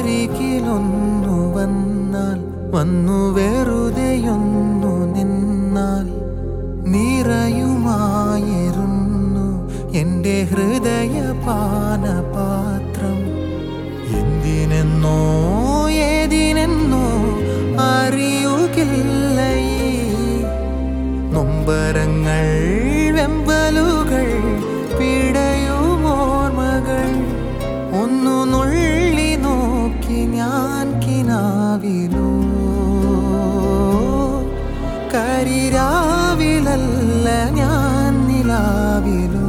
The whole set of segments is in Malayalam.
അരികിലൊന്നു വന്നാൽ വന്നു വെറുതെയൊന്നു നിന്നാൽ നിറയുമായിരുന്നു എൻ്റെ ഹൃദയപാനപാത്രം. എന്തിനെന്നോ ഏതിനെന്നോ അറിയുകില്ല ഈ നൊമ്പരങ്ങൾ, വെമ്പലുകൾ, പിടയുമോർമകൾ. ഒന്നു നുള്ളി നോക്കി ഞാൻ കിനാവിലോ, കരിരാവിലല്ല ഞാൻ നിലാവിലോ.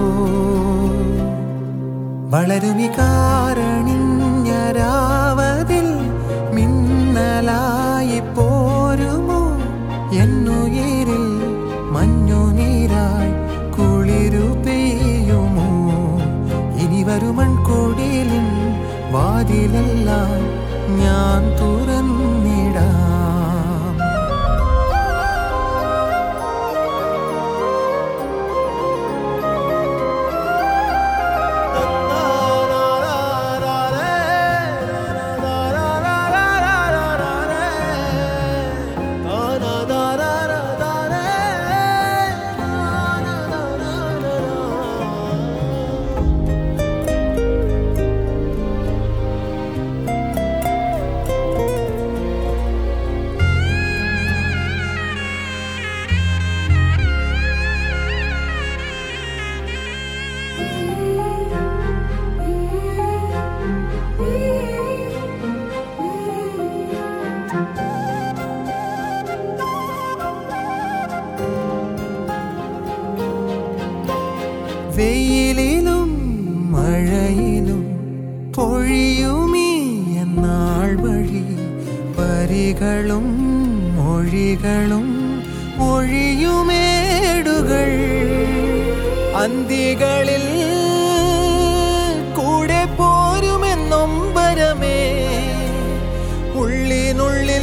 വളരുമി കാരണിഞ്ഞ രാവതിൽ മിന്നലായി പോരുമോ എന്നുയിരിൽ മഞ്ഞുനീരായി കുളിരു പെയ്യുമോ. ഇനി വരുമൺകുടിലിൻ വാതിലെല്ലാം ഞാൻ തുറന്നിടാം. വെയിലിലും മഴയിലും പൊഴിയുമീ എന്നാൾ വഴി വരികളും മൊഴികളും ഒഴിയുമേടുകൾ. അന്തികളിൽ കൂടെ പോരുമെന്നൊമ്പരമേ ഉള്ളിനുള്ളിൽ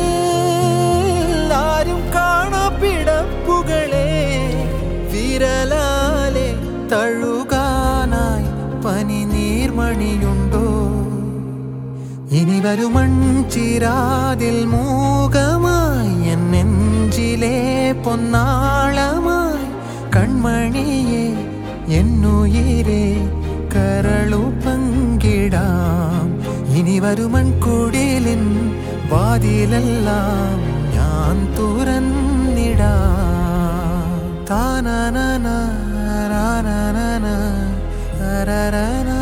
ആരും കാണാപ്പിടപ്പുകളെ വിരലാലെ തഴുകാനായി പനി നീർമണിയുണ്ടോ. ഇനി വരുമൺചിരാതിൽ മൂകമായി എൻ നെഞ്ചിലെ പൊന്നാളമായി കൺമണിയെ എന്നുയിരെ കരളു പങ്കിടാം. ഇനി വരുമൺകുടിലിൻ വാതിലെല്ലാം ഞാൻ തുറന്നിടാം. താനന na na na na na